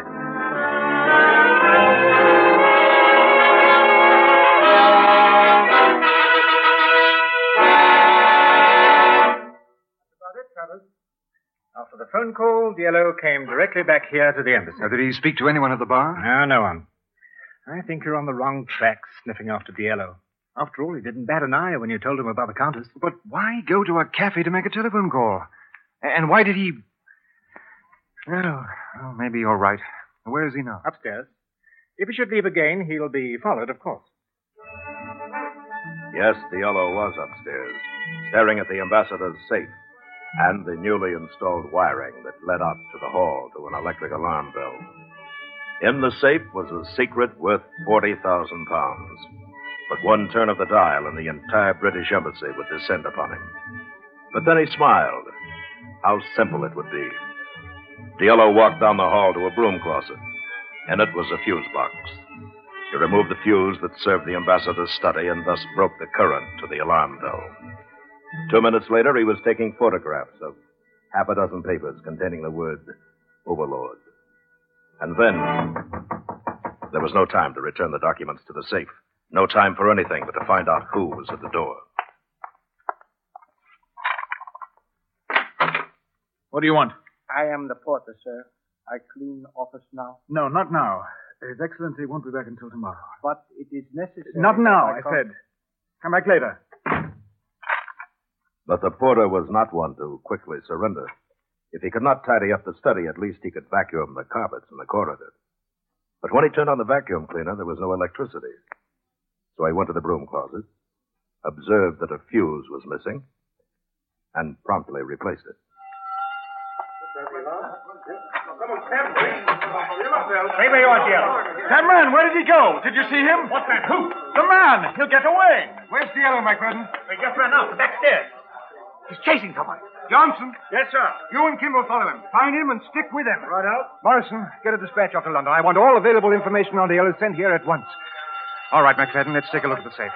After the phone call, Diallo came directly back here to the embassy. Now, did he speak to anyone at the bar? No, no one. I think you're on the wrong track sniffing after Diallo. After all, he didn't bat an eye when you told him about the Countess. But why go to a cafe to make a telephone call? And why did he... Well, well, maybe you're right. Where is he now? Upstairs. If he should leave again, he'll be followed, of course. Yes, Diallo was upstairs, staring at the ambassador's safe and the newly installed wiring that led up to the hall to an electric alarm bell. In the safe was a secret worth forty thousand pounds. But one turn of the dial and the entire British embassy would descend upon him. But then he smiled. How simple it would be. Diallo walked down the hall to a broom closet. In it was a fuse box. He removed the fuse that served the ambassador's study and thus broke the current to the alarm bell. Two minutes later, he was taking photographs of half a dozen papers containing the word Overlord. And then there was no time to return the documents to the safe. No time for anything but to find out who was at the door. What do you want? I am the porter, sir. I clean the office now. No, not now. His Excellency won't be back until tomorrow. But it is necessary. Not now, I come... said. Come back later. But the porter was not one to quickly surrender. If he could not tidy up the study, at least he could vacuum the carpets in the corridor. But when he turned on the vacuum cleaner, there was no electricity. So he went to the broom closet, observed that a fuse was missing, and promptly replaced it. Wait where you are, Diallo. That man, where did he go? Did you see him? What man? Who? The man. He'll get away. Where's Diallo, McFadden? We just ran out, the back stairs. He's chasing someone. Johnson. Yes, sir. You and Kimball follow him. Find him and stick with him. Right out. Morrison, get a dispatch off to London. I want all available information on Diallo sent here at once. All right, McFadden, let's take a look at the safe.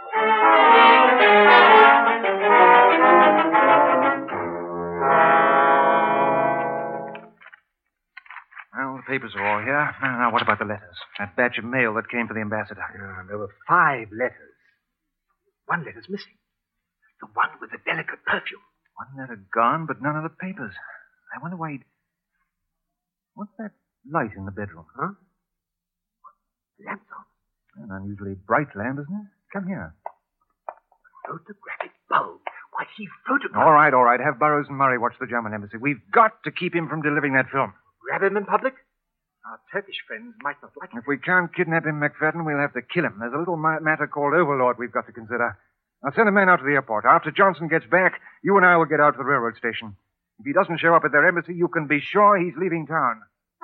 Well, the papers are all here. Now, now, what about the letters? That batch of mail that came for the ambassador. Yeah, there were five letters. One letter's missing. The one with the delicate perfume. One letter gone, but none of the papers. I wonder why he'd... What's that light in the bedroom? Huh? Lamp's on. An unusually bright lamp, isn't it? Come here. Photographic bulb. Why, he photographed... All right, all right. Have Burroughs and Murray watch the German embassy. We've got to keep him from delivering that film. Grab him in public? Our Turkish friends might not like it. If we can't kidnap him, McFadden, we'll have to kill him. There's a little ma- matter called Overlord we've got to consider. I'll send a man out to the airport. After Johnson gets back, you and I will get out to the railroad station. If he doesn't show up at their embassy, you can be sure he's leaving town.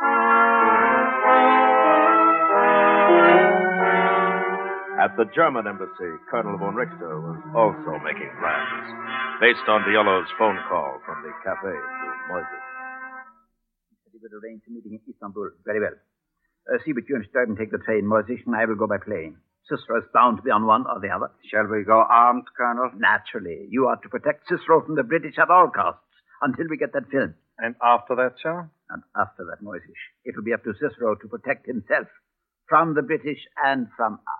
At the German embassy, Colonel von Richter was also making plans, based on Diallo's phone call from the cafe to Moises. We will arrange a meeting in Istanbul. Very well. Uh, see what you and Stuyven take the train, Moises, and I will go by plane. Cicero is bound to be on one or the other. Shall we go armed, Colonel? Naturally. You are to protect Cicero from the British at all costs until we get that film. And after that, sir? And after that, Moises, it will be up to Cicero to protect himself from the British and from us.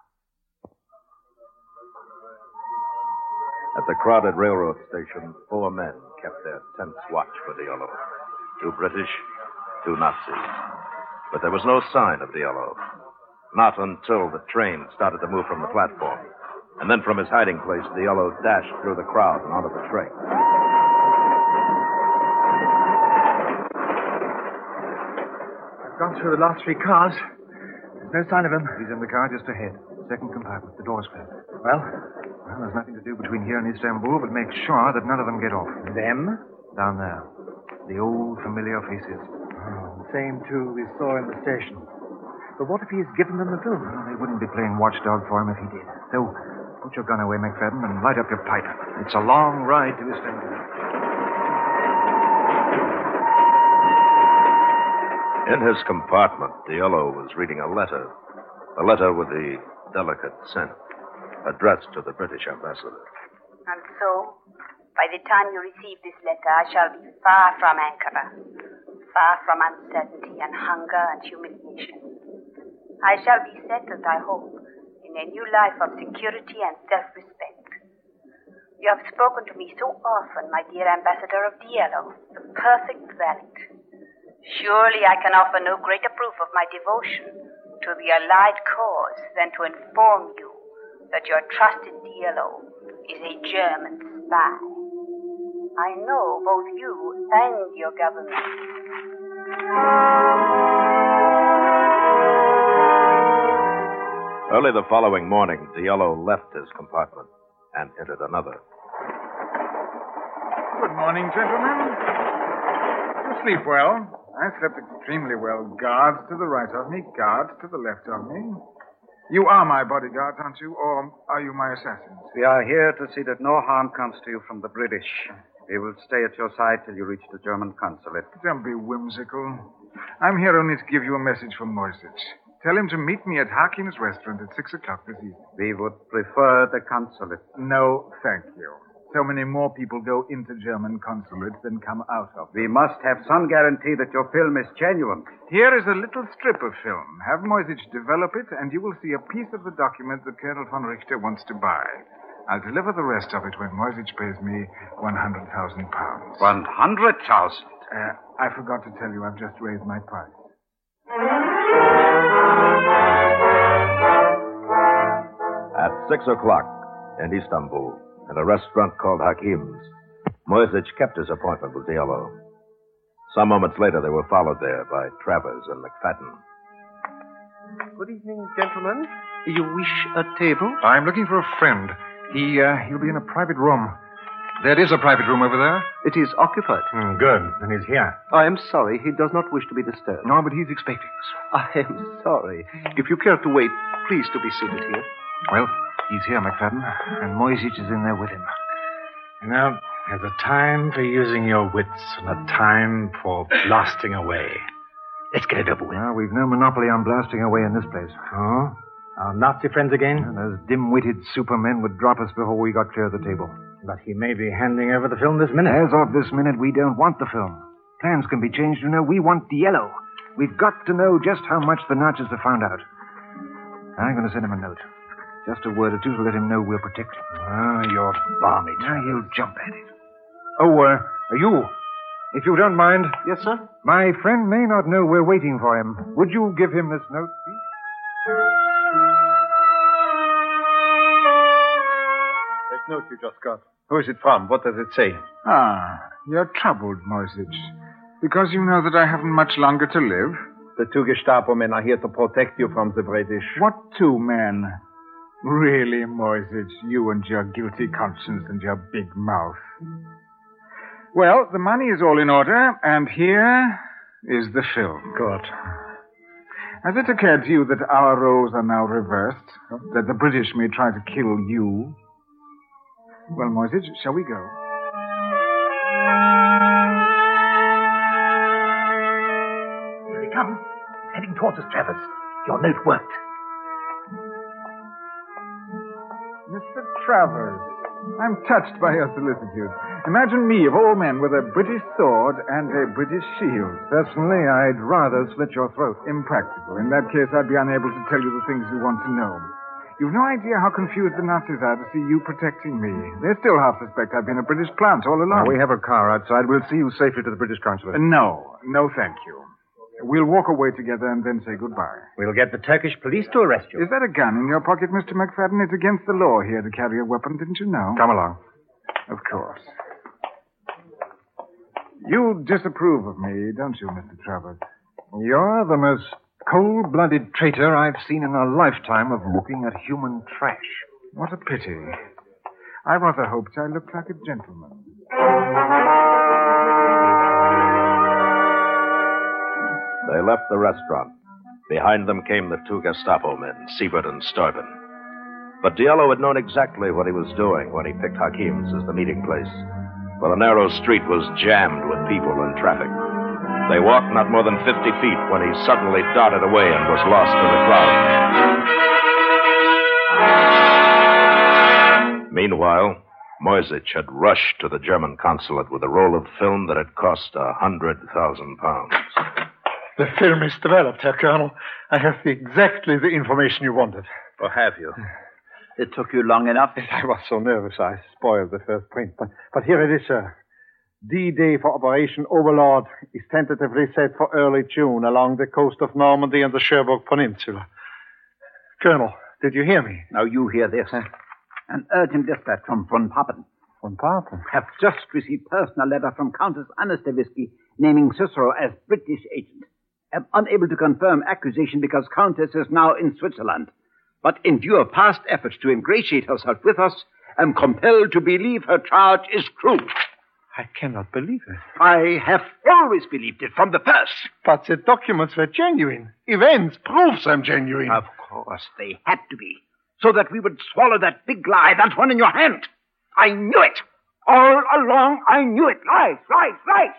At the crowded railroad station, four men kept their tense watch for Diallo. Two British, two Nazis. But there was no sign of Diallo. Not until the train started to move from the platform. And then from his hiding place, Diallo dashed through the crowd and onto the train. I've gone through the last three cars. There's no sign of him. He's in the car just ahead. Second compartment. The door's closed. Well? Well, there's nothing to do between here and Istanbul but make sure that none of them get off. Them? Down there. The old familiar faces. Oh, the same two we saw in the station. But what if he's given them the film? Well, they wouldn't be playing watchdog for him if he did. So, put your gun away, McFadden, and light up your pipe. It's a long ride to Istanbul. In his compartment, Diallo was reading a letter. A letter with the delicate scent, addressed to the British ambassador. And so, by the time you receive this letter, I shall be far from Ankara, far from uncertainty and hunger and humiliation. I shall be settled, I hope, in a new life of security and self-respect. You have spoken to me so often, my dear ambassador of Diallo, the perfect valet. Surely I can offer no greater proof of my devotion to the allied cause than to inform you that your trusted Diallo is a German spy. I know both you and your government. Early the following morning, Diallo left his compartment and entered another. Good morning, gentlemen. You sleep well. I slept extremely well. Guards to the right of me, guards to the left of me. You are my bodyguards, aren't you? Or are you my assassins? We are here to see that no harm comes to you from the British. We will stay at your side till you reach the German consulate. Don't be whimsical. I'm here only to give you a message from Moisich. Tell him to meet me at Hakim's restaurant at six o'clock this evening. We would prefer the consulate. No, thank you. So many more people go into German consulates than come out of them. We must have some guarantee that your film is genuine. Here is a little strip of film. Have Moisich develop it, and you will see a piece of the document that Colonel von Richter wants to buy. I'll deliver the rest of it when Moisich pays me one hundred thousand pounds. One hundred thousand? Uh, I forgot to tell you, I've just raised my price. At six o'clock in Istanbul, in a restaurant called Hakim's, Moisich kept his appointment with Diallo. Some moments later, they were followed there by Travers and McFadden. Good evening, gentlemen. You wish a table? I'm looking for a friend. He, uh, he'll be in a private room. There is a private room over there. It is occupied. Mm, good. Then he's here. I am sorry. He does not wish to be disturbed. No, but he's expecting us. I am sorry. If you care to wait, please to be seated here. Well, he's here, McFadden, and Moisich is in there with him. You know, there's a time for using your wits and a time for blasting away. Let's get it over with. Well, we've no monopoly on blasting away in this place. Oh? Our Nazi friends again? And those dim-witted supermen would drop us before we got clear of the table. But he may be handing over the film this minute. As of this minute, we don't want the film. Plans can be changed, you know. We want Diallo. We've got to know just how much the Nazis have found out. I'm going to send him a note. Just a word or two to let him know we'll protect him. Ah, you're balmy. Now he'll jump at it. Oh, uh, you. If you don't mind. Yes, sir? My friend may not know we're waiting for him. Would you give him this note, please? That note you just got. Who is it from? What does it say? Ah, you're troubled, Moisich. Because you know that I haven't much longer to live? The two Gestapo men are here to protect you from the British. What two men? Really, Moisich, you and your guilty conscience and your big mouth. Well, the money is all in order, and here is the film. Good. Has it occurred to you that our roles are now reversed? That the British may try to kill you? Well, Moisich, shall we go? Here he comes. He's heading towards us, Travers. Your note worked. Mister Travers, I'm touched by your solicitude. Imagine me, of all men, with a British sword and a British shield. Personally, I'd rather slit your throat. Impractical. In that case, I'd be unable to tell you the things you want to know. You've no idea how confused the Nazis are to see you protecting me. They still half suspect I've been a British plant all along. Now, we have a car outside. We'll see you safely to the British consulate. Uh, no. No, thank you. We'll walk away together and then say goodbye. We'll get the Turkish police to arrest you. Is that a gun in your pocket, Mister McFadden? It's against the law here to carry a weapon, didn't you know? Come along. Of course. You disapprove of me, don't you, Mister Travers? You're the most cold-blooded traitor I've seen in a lifetime of looking at human trash. What a pity. I rather hoped I looked like a gentleman. They left the restaurant. Behind them came the two Gestapo men, Siebert and Steuben. But Diallo had known exactly what he was doing when he picked Hakim's as the meeting place, for the narrow street was jammed with people and traffic. They walked not more than fifty feet when he suddenly darted away and was lost in the crowd. Meanwhile, Moisich had rushed to the German consulate with a roll of film that had cost a hundred thousand pounds. The film is developed, Herr Colonel. I have exactly the information you wanted. Or have you? It took you long enough? Yes, I was so nervous I spoiled the first print. But, but here it is, sir. D-Day for Operation Overlord is tentatively set for early June along the coast of Normandy and the Cherbourg Peninsula. Colonel, did you hear me? Now you hear this. Huh? An urgent dispatch from von Papen. Von Papen? Have just received personal letter from Countess Anna Stavisky naming Cicero as British agent. Am unable to confirm accusation because Countess is now in Switzerland. But in view of past efforts to ingratiate herself with us, am compelled to believe her charge is true. I cannot believe it. I have always believed it from the first. But the documents were genuine. Events, proves them genuine. Of course, they had to be. So that we would swallow that big lie, that one in your hand. I knew it. All along, I knew it. Lies, lies, lies.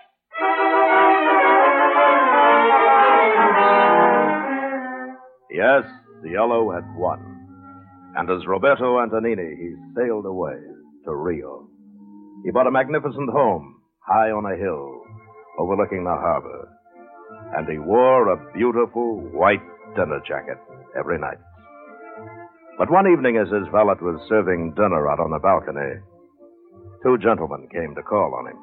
Yes, the Yellow had won. And as Roberto Antonini, he sailed away to Rio. He bought a magnificent home high on a hill overlooking the harbor. And he wore a beautiful white dinner jacket every night. But one evening as his valet was serving dinner out on the balcony, two gentlemen came to call on him.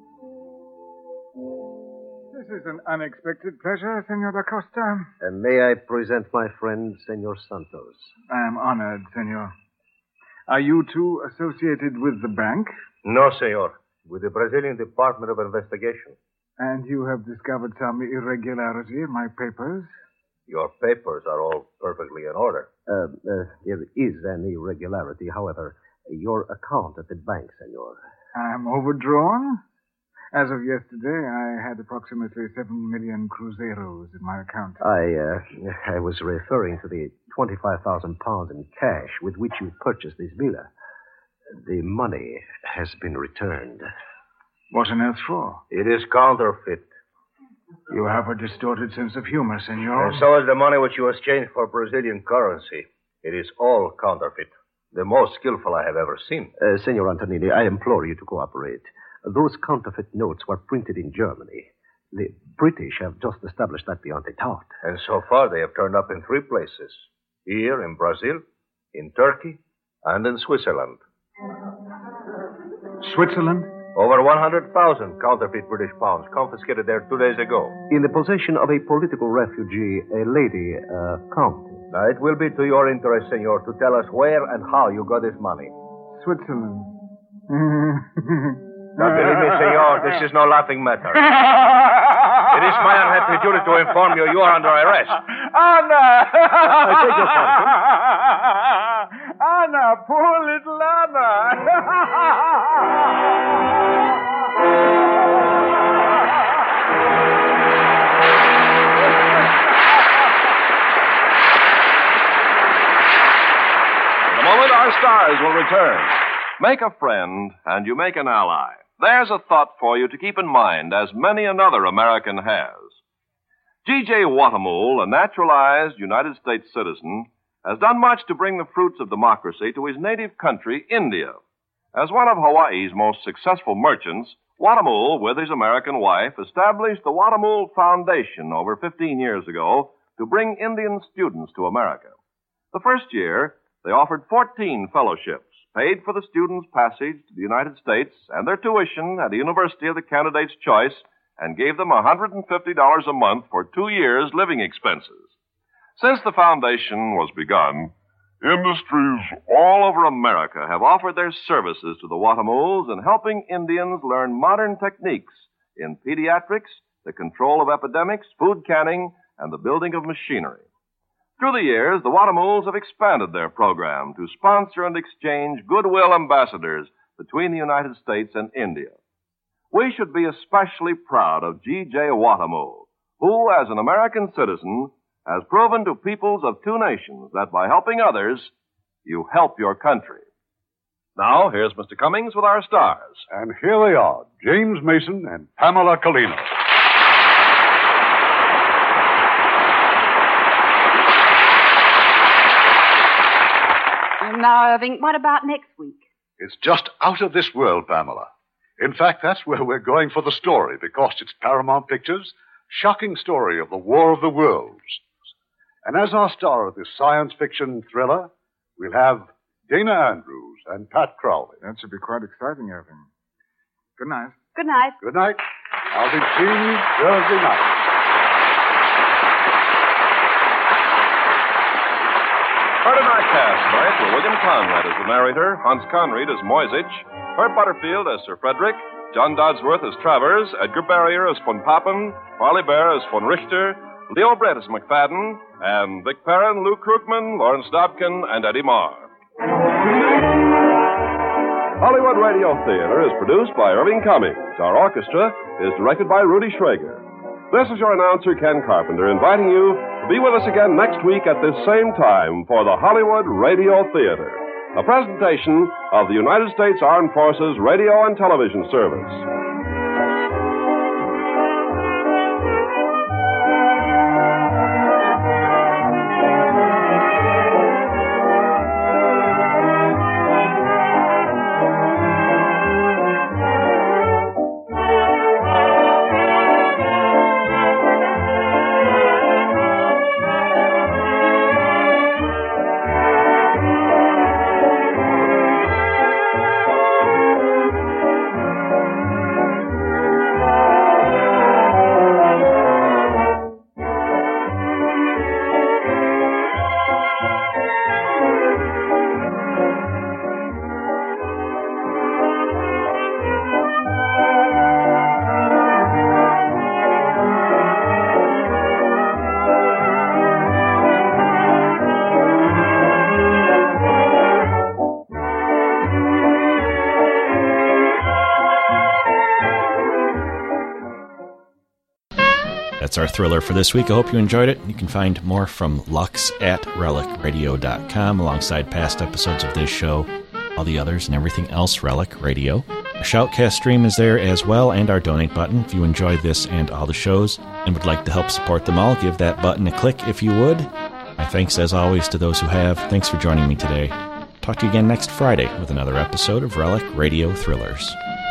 This is an unexpected pleasure, Senor da Costa. And may I present my friend, Senor Santos? I am honored, Senor. Are you two associated with the bank? No, senor. With the Brazilian Department of Investigation. And you have discovered some irregularity in my papers? Your papers are all perfectly in order. Uh, uh, there is an irregularity, however. Your account at the bank, senor. I'm overdrawn? As of yesterday, I had approximately seven million cruzeros in my account. I, uh, I was referring to the twenty-five thousand pounds in cash with which you purchased this villa. The money has been returned. What on earth for? It is counterfeit. You have a distorted sense of humor, senor. And so is the money which you exchanged for Brazilian currency. It is all counterfeit. The most skillful I have ever seen. Uh, Senor Antonini, I implore you to cooperate. Those counterfeit notes were printed in Germany. The British have just established that beyond a doubt. And so far they have turned up in three places. Here, in Brazil, in Turkey, and in Switzerland. Switzerland? Over one hundred thousand counterfeit British pounds confiscated there two days ago. In the possession of a political refugee, a lady, uh, Countess. Now, it will be to your interest, senor, to tell us where and how you got this money. Switzerland. Now, believe me, senor, this is no laughing matter. It is my unhappy duty to inform you you are under arrest. Anna! I take your pardon. Anna, poor little Anna. In a moment, our stars will return. Make a friend, and you make an ally. There's a thought for you to keep in mind, as many another American has. G J Watamul, a naturalized United States citizen, has done much to bring the fruits of democracy to his native country, India. As one of Hawaii's most successful merchants, Watamul, with his American wife, established the Watamul Foundation over fifteen years ago to bring Indian students to America. The first year, they offered fourteen fellowships, paid for the students' passage to the United States and their tuition at a university of the candidate's choice, and gave them one hundred fifty dollars a month for two years' living expenses. Since the foundation was begun, industries all over America have offered their services to the Watamuls in helping Indians learn modern techniques in pediatrics, the control of epidemics, food canning, and the building of machinery. Through the years, the Watamuls have expanded their program to sponsor and exchange goodwill ambassadors between the United States and India. We should be especially proud of G J Watamul, who, as an American citizen, has proven to peoples of two nations that by helping others, you help your country. Now, here's Mister Cummings with our stars. And here they are, James Mason and Pamela Colino. And now, Irving, what about next week? It's just out of this world, Pamela. In fact, that's where we're going for the story, because it's Paramount Pictures' shocking story of the War of the Worlds. And as our star of this science fiction thriller, we'll have Dana Andrews and Pat Crowley. That should be quite exciting, Irving. Good night. Good night. Good night. I'll be seeing you Thursday night. Part of our cast tonight were William Conrad as the narrator, Hans Conried as Moisich, Herb Butterfield as Sir Frederick, John Dodsworth as Travers, Edgar Barrier as von Papen, Farley Bear as von Richter, Leo Brett as McFadden, and Vic Perrin, Lou Krugman, Lawrence Dobkin, and Eddie Marr. Hollywood Radio Theater is produced by Irving Cummings. Our orchestra is directed by Rudy Schrager. This is your announcer, Ken Carpenter, inviting you to be with us again next week at this same time for the Hollywood Radio Theater, a presentation of the United States Armed Forces Radio and Television Service. That's our thriller for this week. I hope you enjoyed it. You can find more from Lux at relic radio dot com alongside past episodes of this show, all the others, and everything else Relic Radio. A Shoutcast stream is there as well, and our donate button. If you enjoy this and all the shows and would like to help support them all, give that button a click if you would. My thanks, as always, to those who have. Thanks for joining me today. Talk to you again next Friday with another episode of Relic Radio Thrillers.